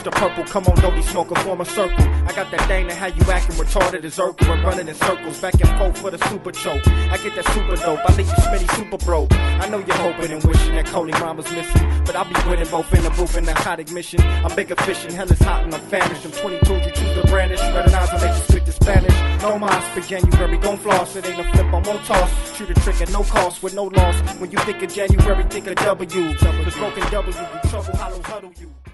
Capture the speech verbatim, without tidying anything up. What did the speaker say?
Mister Purple, come on, don't be smoking, form a circle. I got that thing that how you acting retarded as Urkel and running in circles, back and forth for the super choke. I get that super dope, I leave you Smitty super broke. I know you're hoping and wishing that Cody Mama's missing, but I'll be winning both in the booth and narcotic mission. I'm bigger fishing, hell is hot and I'm famished. Them twenty-twos you choose to brandish, recognize I make you speak the Spanish. No mas for January, gon' floss, it ain't a flip, I won't toss. Shoot a trick at no cost with no loss. When you think of January, think of W. The broken W, you trouble, hollow huddle you.